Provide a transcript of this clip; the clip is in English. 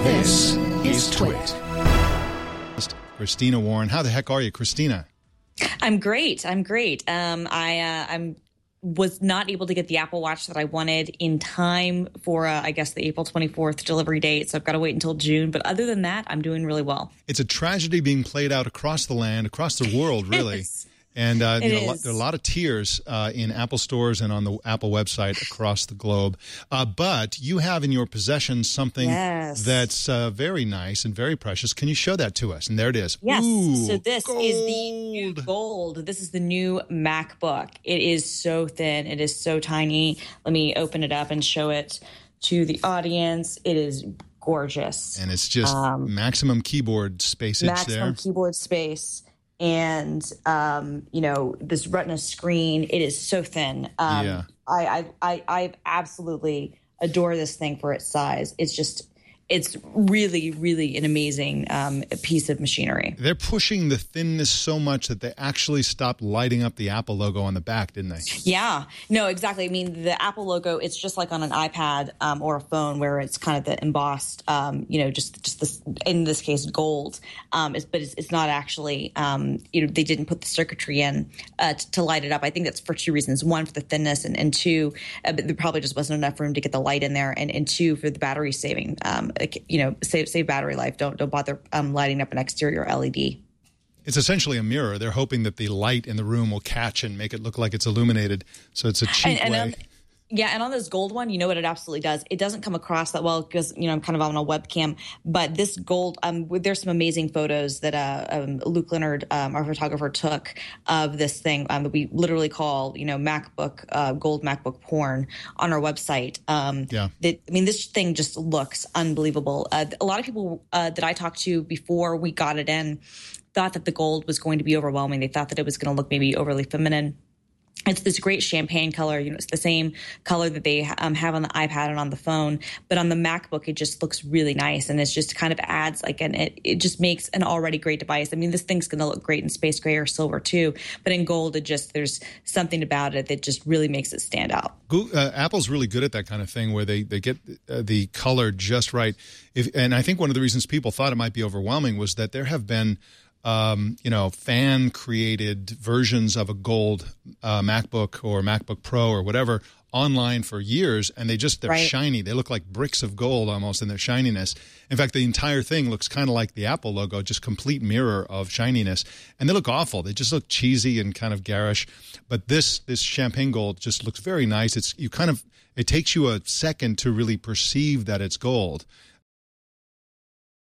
This is Twit. Christina Warren. How the heck are you, Christina? I'm great. I was not able to get the Apple Watch that I wanted in time for, I guess, the April 24th delivery date. So I've got to wait until June. But other than that, I'm doing really well. It's a tragedy being played out across the land, across the world, really. Yes. And there are a lot of tears in Apple stores and on the Apple website across the globe. But you have in your possession something that's very nice and very precious. Can you show that to us? And there it is. Yes. Ooh, so this gold. is the new gold. This is the new MacBook. It is so thin. It is so tiny. Let me open it up and show it to the audience. It is gorgeous. And it's just maximum keyboard spacage there. Maximum keyboard space. And, this Retina screen, it is so thin. I absolutely adore this thing for its size. It's really, really an amazing piece of machinery. They're pushing the thinness so much that they actually stopped lighting up the Apple logo on the back, didn't they? Yeah, no, exactly. I mean, the Apple logo, it's just like on an iPad or a phone where it's kind of the embossed, just this, in this case, gold. But it's not actually, they didn't put the circuitry in to light it up. I think that's for two reasons. One, for the thinness, and two, there probably just wasn't enough room to get the light in there. And two, for the battery saving. Save battery life. Don't bother lighting up an exterior LED. It's essentially a mirror. They're hoping that the light in the room will catch and make it look like it's illuminated. So it's a cheap way. And on this gold one, you know what it absolutely does? It doesn't come across that well because, I'm kind of on a webcam. But this gold, there's some amazing photos that Luke Leonard, our photographer, took of this thing that we literally call, MacBook, gold MacBook porn on our website. This thing just looks unbelievable. A lot of people that I talked to before we got it in thought that the gold was going to be overwhelming. They thought that it was going to look maybe overly feminine. It's this great champagne color. It's the same color that they have on the iPad and on the phone. But on the MacBook, it just looks really nice. And it's just kind of adds it just makes an already great device. I mean, this thing's going to look great in space gray or silver too. But in gold, there's something about it that just really makes it stand out. Apple's really good at that kind of thing where they get the color just right. And I think one of the reasons people thought it might be overwhelming was that there have been fan-created versions of a gold MacBook or MacBook Pro or whatever online for years, and they're shiny. They look like bricks of gold almost in their shininess. In fact, the entire thing looks kind of like the Apple logo, just complete mirror of shininess. And they look awful. They just look cheesy and kind of garish. But this champagne gold just looks very nice. It takes you a second to really perceive that it's gold.